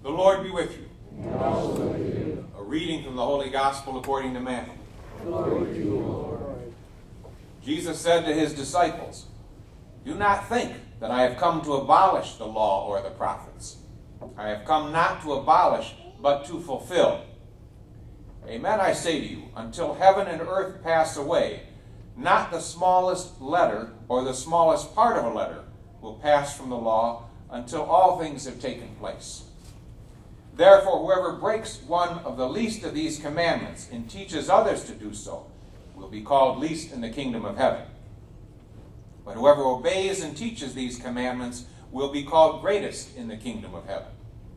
The Lord be with you. And also with you. A reading from the Holy Gospel according to Matthew. Glory to you, Lord. Jesus said to his disciples, "Do not think that I have come to abolish the law or the prophets. I have come not to abolish, but to fulfill. Amen, I say to you, until heaven and earth pass away, not the smallest letter or the smallest part of a letter will pass from the law until all things have taken place. Therefore, whoever breaks one of the least of these commandments and teaches others to do so will be called least in the kingdom of heaven. But whoever obeys and teaches these commandments will be called greatest in the kingdom of heaven.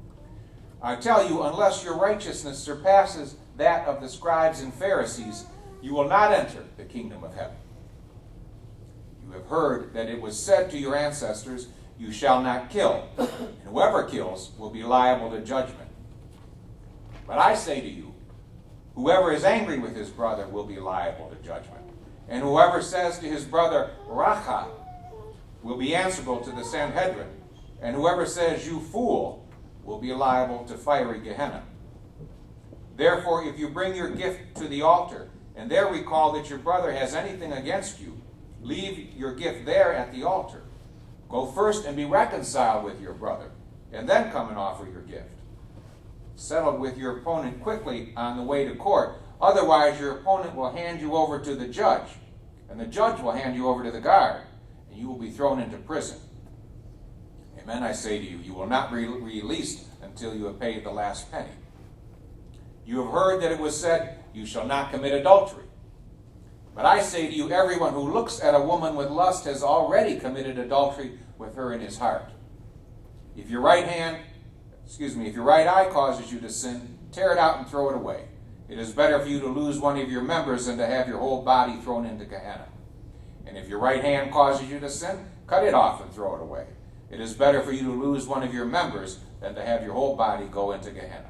I tell you, unless your righteousness surpasses that of the scribes and Pharisees, you will not enter the kingdom of heaven. You have heard that it was said to your ancestors, 'You shall not kill,' and whoever kills will be liable to judgment. But I say to you, whoever is angry with his brother will be liable to judgment. And whoever says to his brother, 'Racha,' will be answerable to the Sanhedrin. And whoever says, 'You fool,' will be liable to fiery Gehenna. Therefore, if you bring your gift to the altar, and there recall that your brother has anything against you, leave your gift there at the altar. Go first and be reconciled with your brother, and then come and offer your gift. Settle with your opponent quickly on the way to court. Otherwise, your opponent will hand you over to the judge, and the judge will hand you over to the guard, and you will be thrown into prison. Amen, I say to you, you will not be released until you have paid the last penny. You have heard that it was said, 'You shall not commit adultery.' But I say to you, everyone who looks at a woman with lust has already committed adultery with her in his heart. If your right eye causes you to sin, tear it out and throw it away. It is better for you to lose one of your members than to have your whole body thrown into Gehenna. And if your right hand causes you to sin, cut it off and throw it away. It is better for you to lose one of your members than to have your whole body go into Gehenna.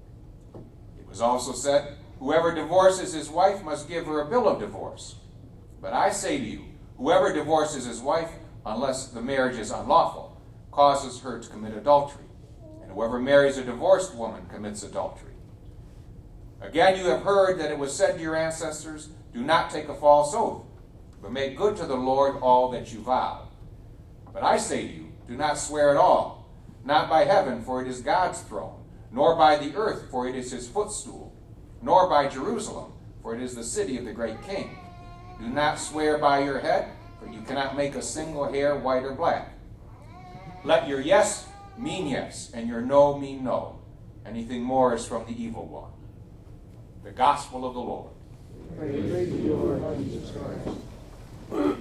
It was also said, 'Whoever divorces his wife must give her a bill of divorce.' But I say to you, whoever divorces his wife, unless the marriage is unlawful, causes her to commit adultery. And whoever marries a divorced woman commits adultery. Again, you have heard that it was said to your ancestors, 'Do not take a false oath, but make good to the Lord all that you vow.' But I say to you, do not swear at all, not by heaven, for it is God's throne, nor by the earth, for it is his footstool, nor by Jerusalem, for it is the city of the great king. Do not swear by your head, for you cannot make a single hair white or black. Let your yes mean yes, and your no mean no. Anything more is from the evil one." The Gospel of the Lord. Praise to you, Lord Jesus Christ.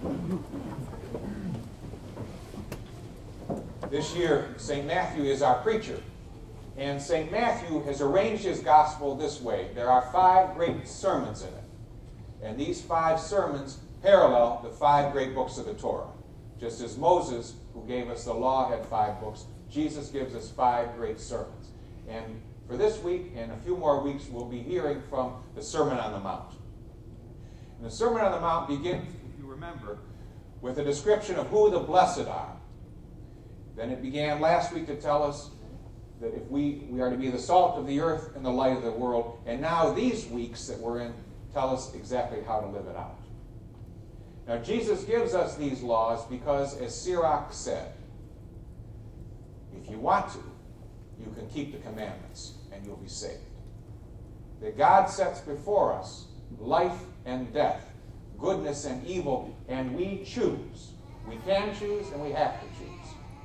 This year, St. Matthew is our preacher. And St. Matthew has arranged his gospel this way. There are 5 great sermons in it. And these 5 sermons parallel the 5 great books of the Torah. Just as Moses, who gave us the law, had 5 books, Jesus gives us 5 great sermons. And for this week and a few more weeks, we'll be hearing from the Sermon on the Mount. And the Sermon on the Mount begins, if you remember, with a description of who the blessed are. Then it began last week to tell us that if we are to be the salt of the earth and the light of the world. And now these weeks that we're in tell us exactly how to live it out. Now Jesus gives us these laws because, as Sirach said, if you want to, you can keep the commandments and you'll be saved. That God sets before us life and death, goodness and evil, and we choose. We can choose and we have to choose.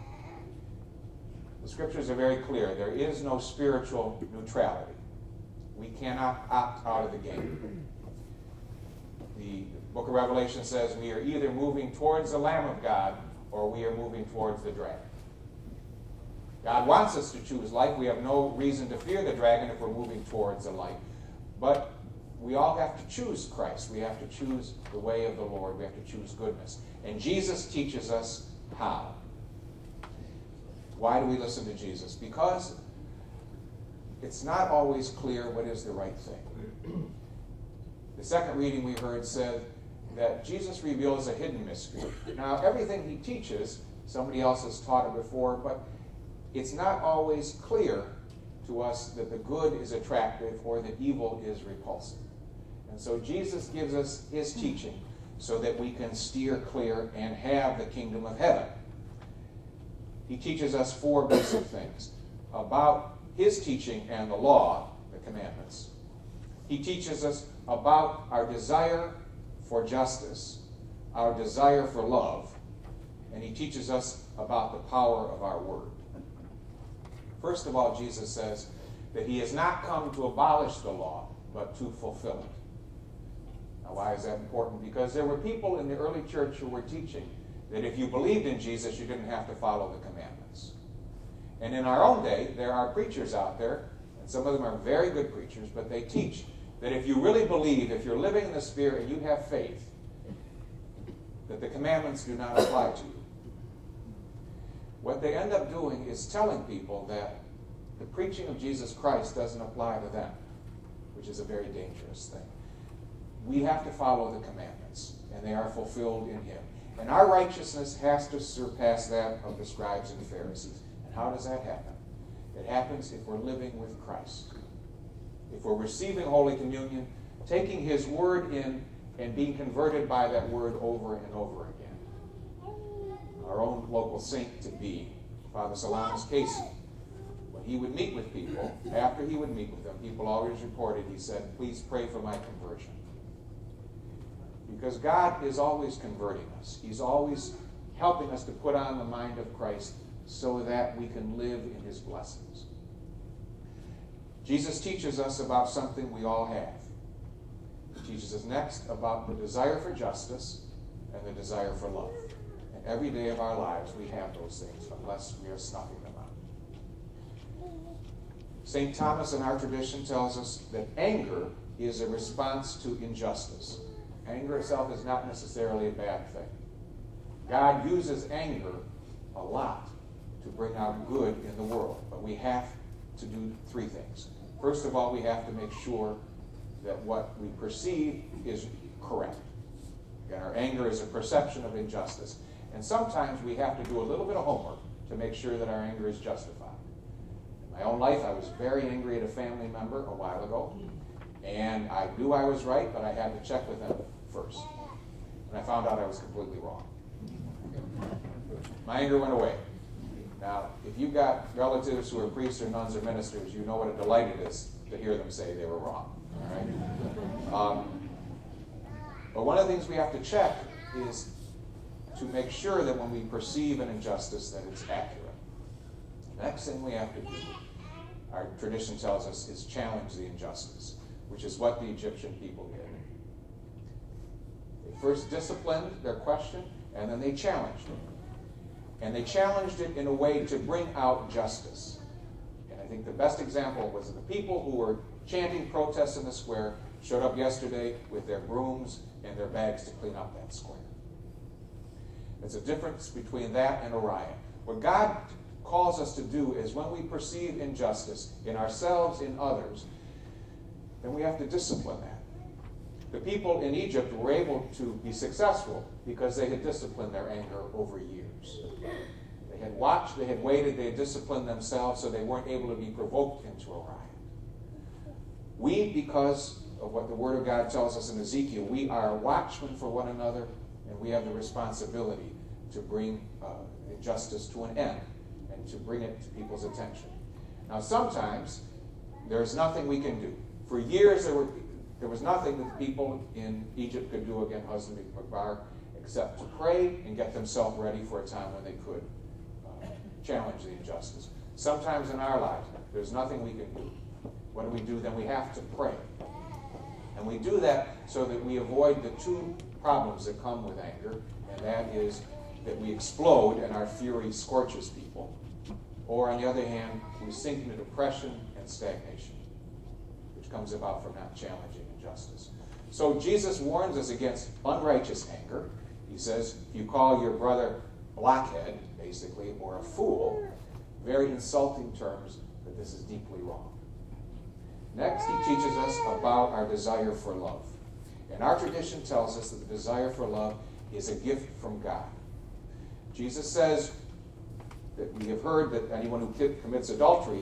The scriptures are very clear. There is no spiritual neutrality. We cannot opt out of the game. The book of Revelation says we are either moving towards the Lamb of God or we are moving towards the dragon. God wants us to choose life. We have no reason to fear the dragon if we're moving towards the light. But we all have to choose Christ. We have to choose the way of the Lord. We have to choose goodness. And Jesus teaches us how. Why do we listen to Jesus? Because it's not always clear what is the right thing. The second reading we heard said that Jesus reveals a hidden mystery. Now, everything he teaches, somebody else has taught it before, but it's not always clear to us that the good is attractive or that evil is repulsive. And so Jesus gives us his teaching so that we can steer clear and have the kingdom of heaven. He teaches us 4 basic things about his teaching and the law, the commandments. He teaches us about our desire for justice, our desire for love, and he teaches us about the power of our word. First of all, Jesus says that he has not come to abolish the law, but to fulfill it. Now, why is that important? Because there were people in the early church who were teaching that if you believed in Jesus, you didn't have to follow the commandments. And in our own day, there are preachers out there, and some of them are very good preachers, but they teach that if you really believe, if you're living in the Spirit and you have faith, that the commandments do not apply to you. What they end up doing is telling people that the preaching of Jesus Christ doesn't apply to them, which is a very dangerous thing. We have to follow the commandments, and they are fulfilled in him. And our righteousness has to surpass that of the scribes and Pharisees. And how does that happen? It happens if we're living with Christ. If we're receiving Holy Communion, taking his word in, and being converted by that word over and over again. Our own local saint to be, Father Solanus Casey, when he would meet with people, after he would meet with them, people always reported, he said, please pray for my conversion. Because God is always converting us. He's always helping us to put on the mind of Christ so that we can live in his blessings. Jesus teaches us about something we all have. He teaches us next about the desire for justice and the desire for love. And every day of our lives we have those things unless we are snuffing them out. St. Thomas in our tradition tells us that anger is a response to injustice. Anger itself is not necessarily a bad thing. God uses anger a lot to bring out good in the world, but we have to do 3 things. First of all, we have to make sure that what we perceive is correct. Again, our anger is a perception of injustice. And sometimes we have to do a little bit of homework to make sure that our anger is justified. In my own life, I was very angry at a family member a while ago, and I knew I was right, but I had to check with them first. And I found out I was completely wrong. My anger went away. Now, if you've got relatives who are priests or nuns or ministers, you know what a delight it is to hear them say they were wrong. All right? But one of the things we have to check is to make sure that when we perceive an injustice that it's accurate. The next thing we have to do, our tradition tells us, is challenge the injustice, which is what the Egyptian people did. They first disciplined their question, and then they challenged it. And they challenged it in a way to bring out justice. And I think the best example was the people who were chanting protests in the square showed up yesterday with their brooms and their bags to clean up that square. There's a difference between that and a riot. What God calls us to do is when we perceive injustice in ourselves, in others, then we have to discipline that. The people in Egypt were able to be successful because they had disciplined their anger over years. They had watched, they had waited, they had disciplined themselves so they weren't able to be provoked into a riot. We, because of what the Word of God tells us in Ezekiel, we are watchmen for one another, and we have the responsibility to bring injustice to an end and to bring it to people's attention. Now, sometimes there's nothing we can do. For years, there was nothing that the people in Egypt could do against Husband Bakbar except to pray and get themselves ready for a time when they could challenge the injustice. Sometimes in our lives, there's nothing we can do. What do? Then we have to pray. And we do that so that we avoid the 2 problems that come with anger, and that is that we explode and our fury scorches people, or on the other hand, we sink into depression and stagnation, which comes about from not challenging injustice. So Jesus warns us against unrighteous anger. He says, if you call your brother blockhead, basically, or a fool, very insulting terms, that this is deeply wrong. Next, he teaches us about our desire for love. And our tradition tells us that the desire for love is a gift from God. Jesus says that we have heard that anyone who commits adultery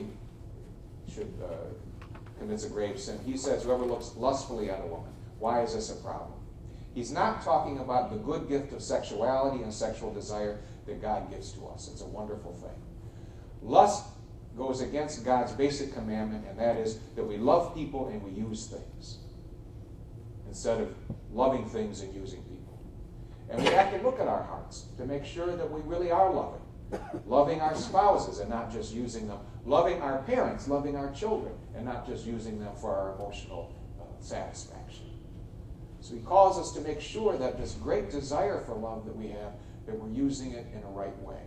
commits a grave sin. He says, whoever looks lustfully at a woman. Why is this a problem? He's not talking about the good gift of sexuality and sexual desire that God gives to us. It's a wonderful thing. Lust goes against God's basic commandment, and that is that we love people and we use things instead of loving things and using people. And we have to look at our hearts to make sure that we really are loving. Loving our spouses and not just using them. Loving our parents, loving our children, and not just using them for our emotional satisfaction. So he calls us to make sure that this great desire for love that we have, that we're using it in a right way.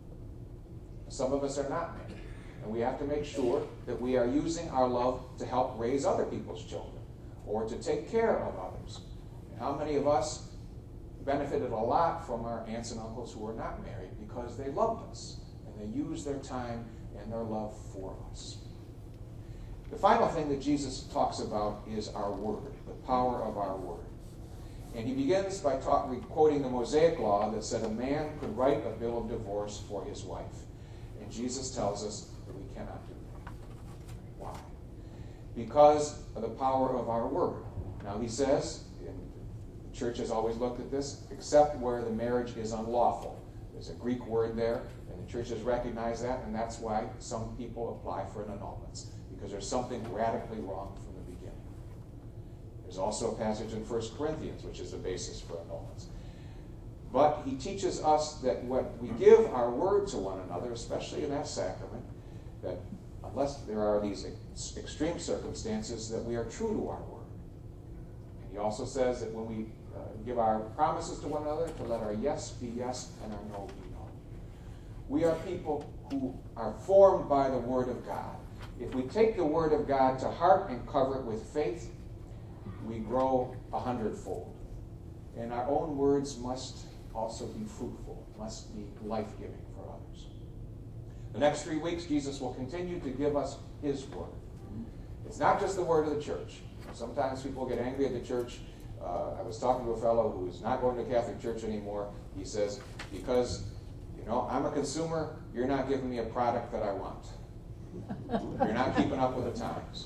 Some of us are not married, and we have to make sure that we are using our love to help raise other people's children or to take care of others. And how many of us benefited a lot from our aunts and uncles who were not married because they loved us and they used their time and their love for us. The final thing that Jesus talks about is our word, the power of our word. And he begins by quoting the Mosaic law that said a man could write a bill of divorce for his wife. And Jesus tells us that we cannot do that. Why? Because of the power of our word. Now he says, and the church has always looked at this, except where the marriage is unlawful. There's a Greek word there, and the church has recognized that, and that's why some people apply for an annulment, because there's something radically wrong from the beginning. There's also a passage in 1 Corinthians, which is the basis for annulments. But he teaches us that when we give our word to one another, especially in that sacrament, that unless there are these extreme circumstances, that we are true to our word. And he also says that when we give our promises to one another, to let our yes be yes and our no be no. We are people who are formed by the word of God. If we take the word of God to heart and cover it with faith, we grow 100-fold. And our own words must also be fruitful, must be life-giving for others. The next 3 weeks, Jesus will continue to give us his word. It's not just the word of the church. Sometimes people get angry at the church. I was talking to a fellow who is not going to Catholic church anymore. He says, because, I'm a consumer, you're not giving me a product that I want. You're not keeping up with the times.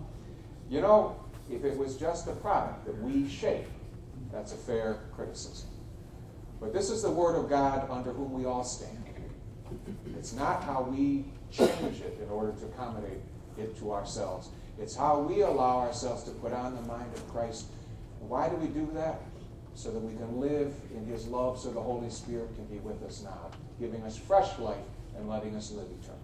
If it was just a product that we shape, that's a fair criticism. But this is the word of God under whom we all stand. It's not how we change it in order to accommodate it to ourselves. It's how we allow ourselves to put on the mind of Christ. And why do we do that? So that we can live in his love, so the Holy Spirit can be with us now, giving us fresh life and letting us live eternally.